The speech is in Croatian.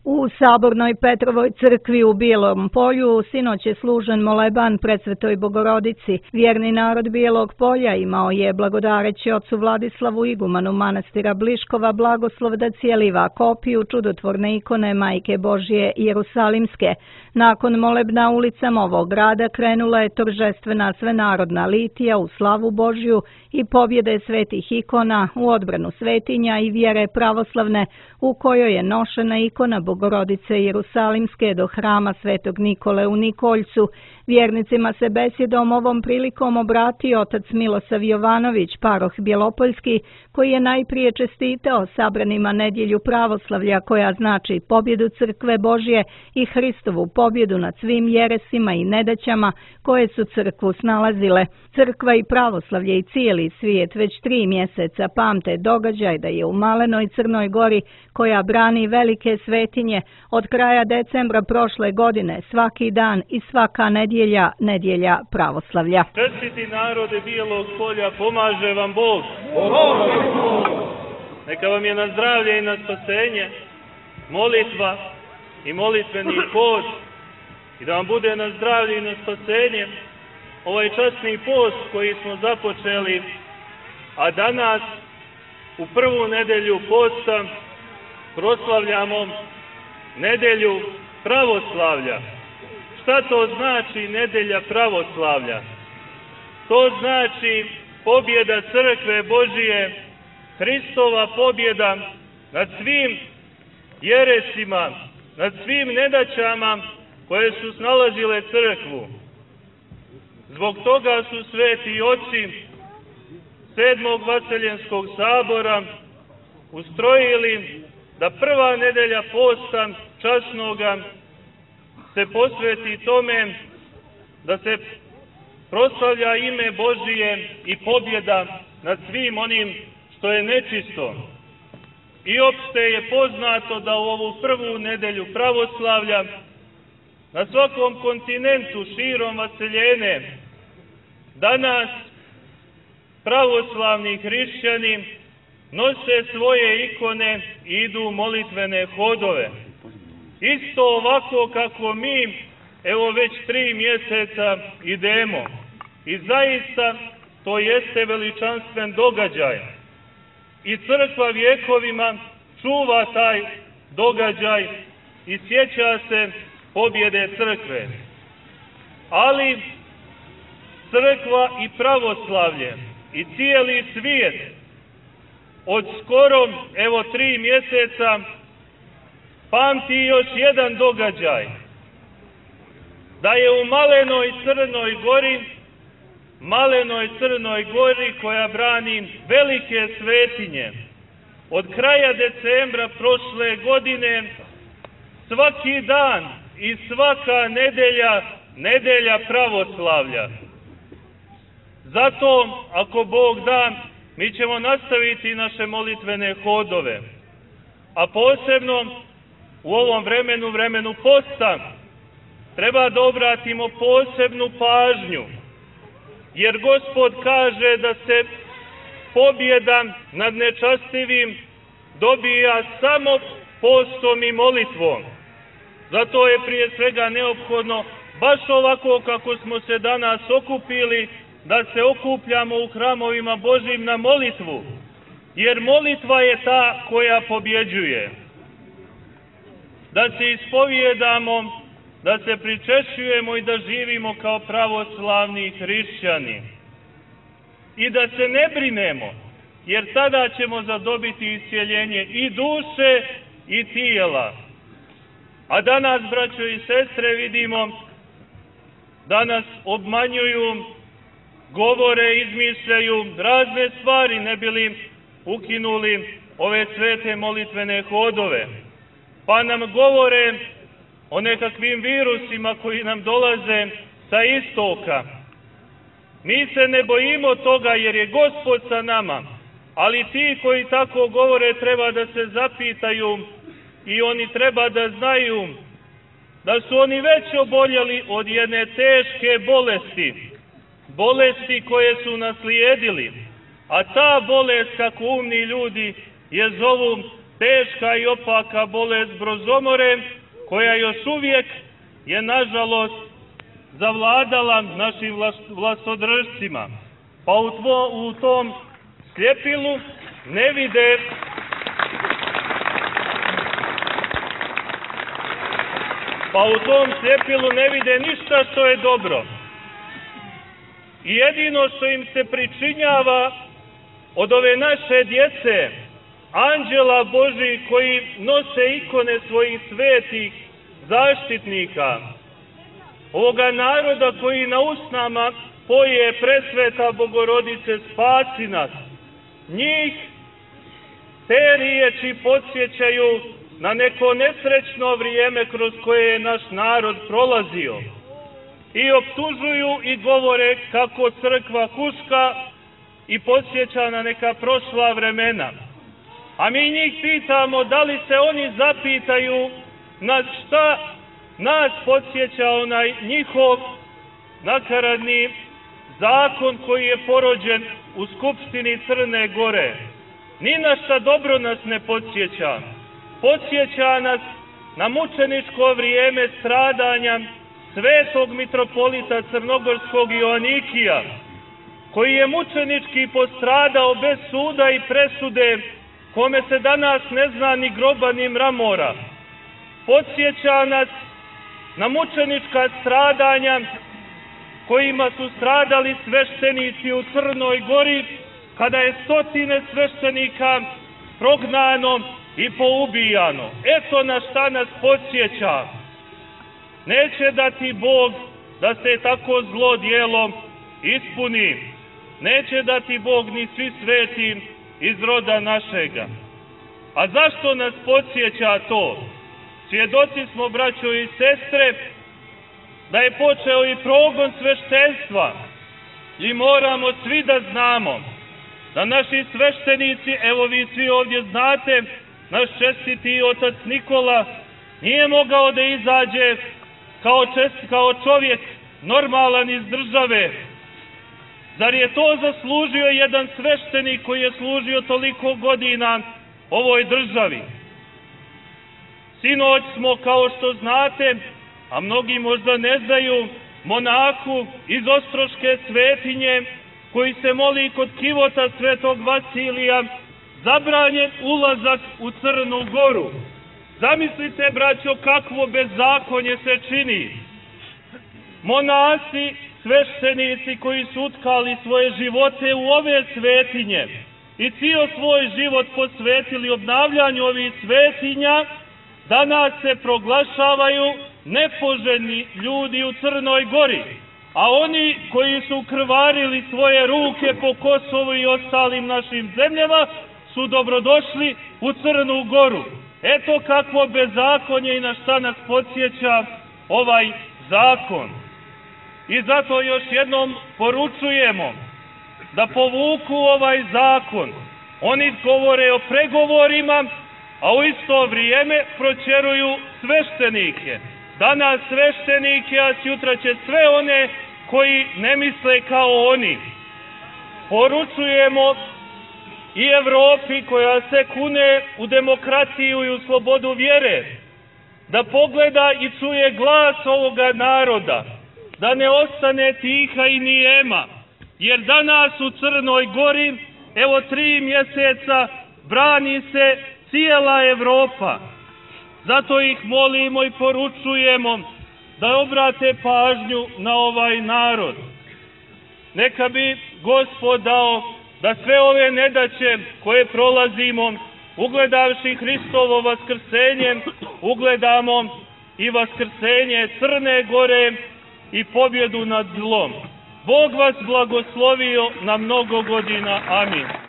U Sabornoj Petrovoj crkvi u Bijelom Polju sinoć je služen moleban Presvetoj Bogorodici. Vjerni narod Bijelog Polja imao je, blagodareći ocu Vladislavu igumanu manastira Bliškova, blagoslov da cijeliva kopiju čudotvorne ikone Majke Božje Jerusalimske. Nakon molebna ulicama ovog grada krenula je торжествena svenarodna litija u slavu Božju i pobjede svetih ikona u odbranu svetinja i vjere pravoslavne, u kojoj je nošena ikona Bogorodice Jerusalimske do hrama Svetog Nikole u Nikoljcu. Vjernicima se besjedom ovom prilikom obratio otac Milosav Jovanović, paroh Bjelopoljski, koji je najprije čestitao sabranima nedjelju pravoslavlja, koja znači pobjedu Crkve Božje i Hristovu pobjedu nad svim jeresima i nedaćama koje su crkvu snalazile. Crkva i pravoslavlje i cijeli svijet već 3 mjeseca pamte događaj da je u malenoj Crnoj Gori, koja brani velike svetinje, od kraja decembra prošle godine svaki dan i svaka nedjelja pravoslavlja. Čestiti narode Bijelog Polja, pomaže vam Bog. Neka vam je na zdravlje i na spasenje molitva i molitveni post, i da vam bude na zdravlje i na spasenje ovaj časni post koji smo započeli, a danas u prvu nedjelju posta proslavljamo nedjelju pravoslavlja. Šta to znači nedjelja pravoslavlja? To znači pobjeda Crkve Božije, Hristova pobjeda nad svim jeresima, nad svim nedaćama koje su snalazile crkvu. Zbog toga su sveti oci 7. Vaseljenskog sabora ustrojili da prva nedjelja posta časnoga se posveti tome da se proslavlja ime Božije i pobjeda nad svim onim što je nečisto. I opšte je poznato da u ovu prvu nedjelju pravoslavlja na svakom kontinentu širom vaseljene danas pravoslavni hrišćani nose svoje ikone i idu u molitvene hodove. Isto ovako kako mi, evo već 3 mjeseca idemo. I zaista to jeste veličanstven događaj. I crkva vjekovima čuva taj događaj i sjeća se pobjede crkve. Ali crkva i pravoslavlje i cijeli svijet od skoro, evo 3 mjeseca, pamti još jedan događaj. Da je u malenoj Crnoj Gori koja brani velike svetinje, od kraja decembra prošle godine svaki dan i svaka nedjelja pravoslavlja. Zato, ako Bog da, mi ćemo nastaviti naše molitvene hodove, a posebno u ovom vremenu posta treba da obratimo posebnu pažnju, jer Gospod kaže da se pobjeda nad nečastivim dobija samo postom i molitvom. Zato je prije svega neophodno, baš ovako kako smo se danas okupili, da se okupljamo u hramovima Božjim na molitvu, jer molitva je ta koja pobjeđuje. Da se ispovijedamo, da se pričešćujemo i da živimo kao pravoslavni hrišćani. I da se ne brinemo, jer tada ćemo zadobiti iscijeljenje i duše i tijela. A danas, braćo i sestre, vidimo da nas obmanjuju, govore, izmišljaju razne stvari, ne bi li ukinuli ove svete molitvene hodove. Pa nam govore o nekakvim virusima koji nam dolaze sa istoka. Mi se ne bojimo toga jer je Gospod sa nama, ali ti koji tako govore treba da se zapitaju i oni treba da znaju da su oni već oboljeli od jedne teške bolesti koje su naslijedili, a ta bolest, kako umni ljudi je zovu, teška i opaka bolest brozomore, koja još uvijek je, nažalost, zavladala našim vlastodržcima. Pa u tom sljepilu ne vide ništa što je dobro. I jedino što im se pričinjava od ove naše djece, anđela Božih koji nose ikone svojih svetih zaštitnika, ovoga naroda koji na usnama poje presveta Bogorodice spasi nas, njih te riječi podsjećaju na neko nesrećno vrijeme kroz koje je naš narod prolazio. I optužuju i govore kako crkva huška i podsjeća na neka prošla vremena. A mi njih pitamo da li se oni zapitaju na šta nas podsjeća onaj njihov nakaradni zakon koji je porođen u Skupštini Crne Gore. Ni na šta dobro nas ne podsjeća. Podsjeća nas na mučeničko vrijeme stradanja svetog mitropolita Crnogorskog Joanikija, koji je mučenički postradao bez suda i presude, kome se danas ne zna ni groba ni mramora. Podsjeća nas na mučenička stradanja kojima su stradali sveštenici u Crnoj Gori, kada je stotine sveštenika prognano i poubijano. Eto na šta nas podsjeća. Neće dati Bog da se tako zlo djelo ispuni. Neće dati Bog ni svi sveti iz roda našega. A zašto nas podsjeća to? Svjedoci smo, braćo i sestre, da je počeo i progon sveštenstva i moramo svi da znamo da naši sveštenici, evo vi svi ovdje znate, naš čestiti otac Nikola nije mogao da izađe kao čovjek normalan iz države. Zar je to zaslužio jedan sveštenik koji je služio toliko godina ovoj državi? Sinoć smo, kao što znate, a mnogi možda ne znaju, monahu iz Ostroške svetinje, koji se moli kod kivota svetog Vasilija, zabranjen ulazak u Crnu Goru. Zamislite, braćo, kakvo bezakonje se čini. Monasi, sveštenici koji su utkali svoje živote u ove svetinje i cijel svoj život posvetili obnavljanju ovih svetinja, danas se proglašavaju nepoželjni ljudi u Crnoj Gori, a oni koji su krvarili svoje ruke po Kosovu i ostalim našim zemljama su dobrodošli u Crnu Goru. Eto kakvo bezakonje i na šta nas podsjeća ovaj zakon. I zato još jednom poručujemo da povuku ovaj zakon. Oni govore o pregovorima, a u isto vrijeme proćeruju sveštenike. Danas sveštenike, a sutra će sve one koji ne misle kao oni. Poručujemo i Evropi koja se kune u demokratiju i u slobodu vjere, da pogleda i čuje glas ovoga naroda, da ne ostane tiha i nijema, jer danas u Crnoj Gori, evo 3 mjeseca, brani se cijela Evropa. Zato ih molimo i poručujemo da obrate pažnju na ovaj narod. Neka bi Gospod dao da sve ove nedaće koje prolazimo, ugledavši Hristovo vaskrsenje, ugledamo i vaskrsenje Crne Gore i pobjedu nad zlom. Bog vas blagoslovio na mnogo godina. Amin.